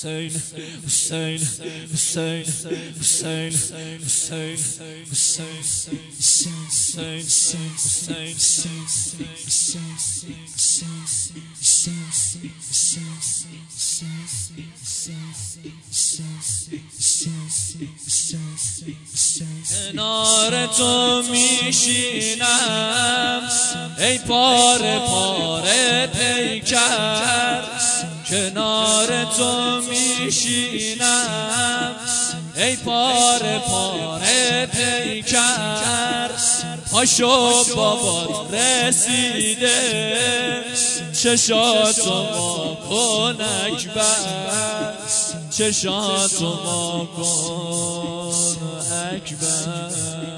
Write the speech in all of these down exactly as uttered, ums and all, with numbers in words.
حسین حسین حسین حسین حسین کنار تو میشینم ای پاره پاره پیکر، کنار تو میشینم ای پاره پاره پیکر. پاشو بابات رسیده چشاتو ما کن اکبر، چشاتو ما کن اکبر.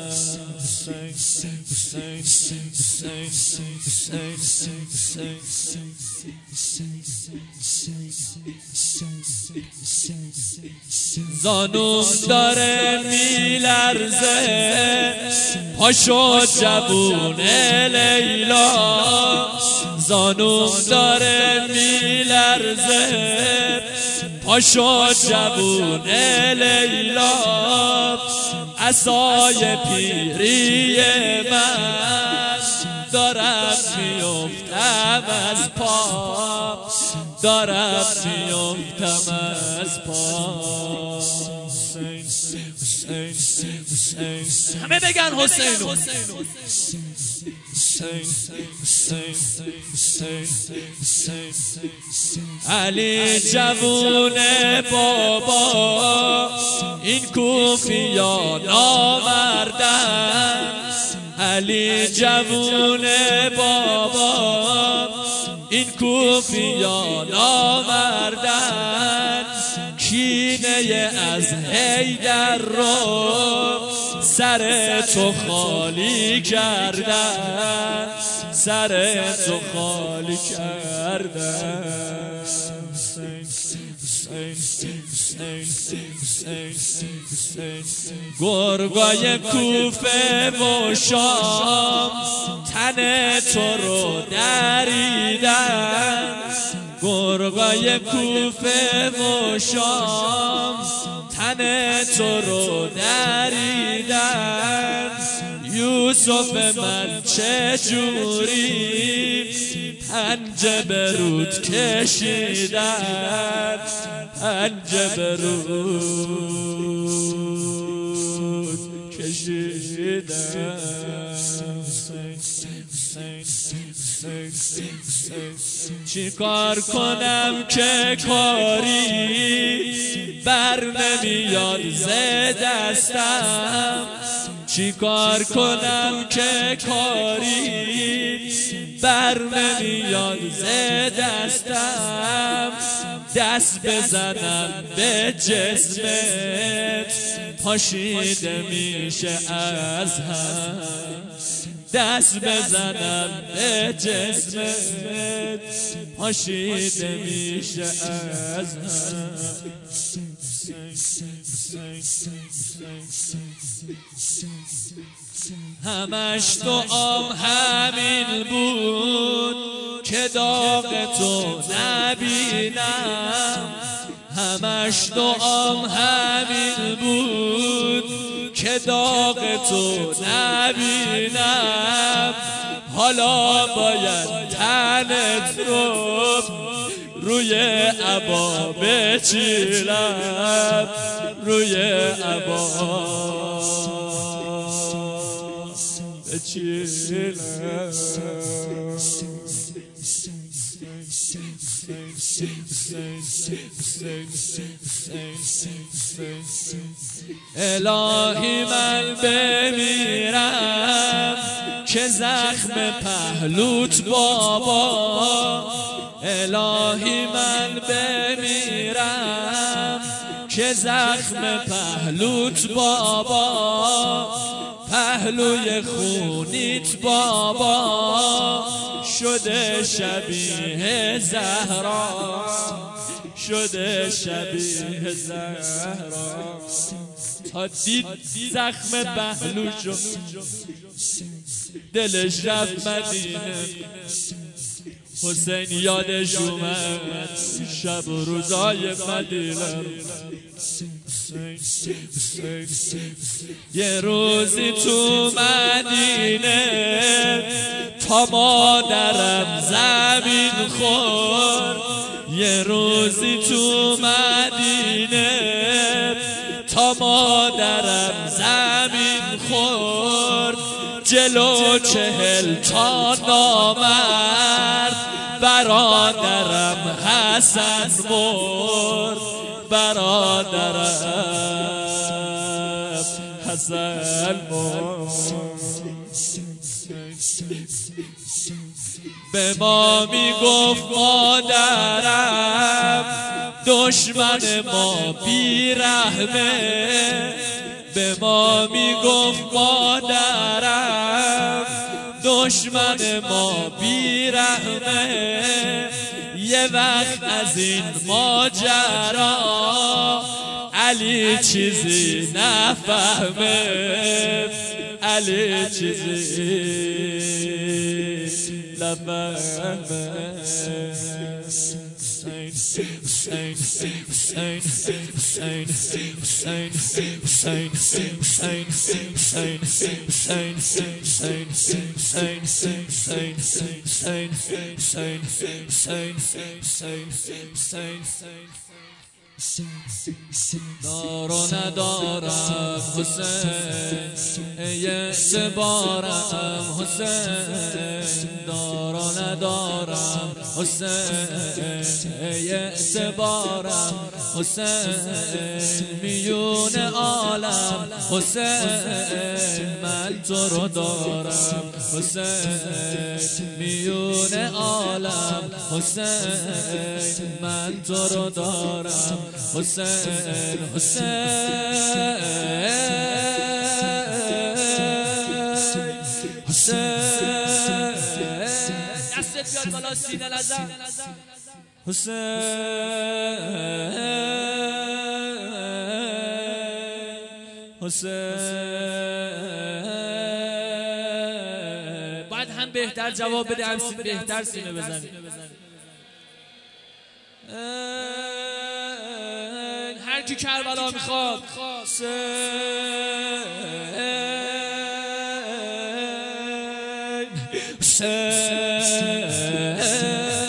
زانوم داره میلرزه، پاشو جوون لیلا. زانوم داره میلرزه، پاشو جوون لیلا. عصای پیری من دارم میفتم از پا، دارم میفتم از پا. همه بگن حسین. علی جوون بابا این کوفیا نامردن. علی جوون بابا این کوفیا نامردن. کینه از حیدر رو سر تو خالی کردن، سر تو خالی کردن. گرگای کوفه و شام تن تو رو دریدن. گرگای کوفه و شام تن تو رو دریدن. یوسف من چه جوری پنجه برود کشیدن، پنجه برود کشیدن. چی کار کنم که کاری بر نمیاد ز دستم؟ چی کار کنم که کاری بر نمیاد ز دستم؟ دست بزنم به جسمت پاشیده میشه از هم، دست بزنم به جسمت پاشیده میشه از هم. همش تو آم همین بود که داغ تو نبینم. همش تو آم همین بود که داغ تو نبینم. حالا باید تنت رو روی عبا بچیلم، روی عبا بچیلم. الهی من بمیرم که زخم پهلوت بابا. الهی من بمیرم که زخم پهلوت بابا. پهلوی خونیت بابا شده شبیه زهرا، شده شبیه زهرا. تا دید زخم پهلوشو دلش رفت مدینه، حسین یادش اومد شب و روزای مدینه. یه روزی تو مدینه تا مادرم زمین خورد. یه روزی تو مدینه تا مادرم زمین خورد. جلو چهل تا نامرد برادرم حسن مرد. برادرم حسن مرد. به ما میگفت مادرم دشمن ما بیرحمه. به ما میگفت مادرم دشمن ما بیرحمه. یه وقت از این ماجرا علی چیزی نفهمه. علی چیزی نفهمه. دار و ندارم حسین ای اعتبارم حسین. دار و ندارم حسین ای اعتبارم حسین. میون عالم حسین من تو رو دارم حسین. میون عالم حسین من تو رو دارم حسین. حسین حسین دستت بیار بالا سینه نزن. حسین حسین باید هم بهتر جواب بده هم بهتر سینه بزنی. هر کی کربلا میخواد حسین حسین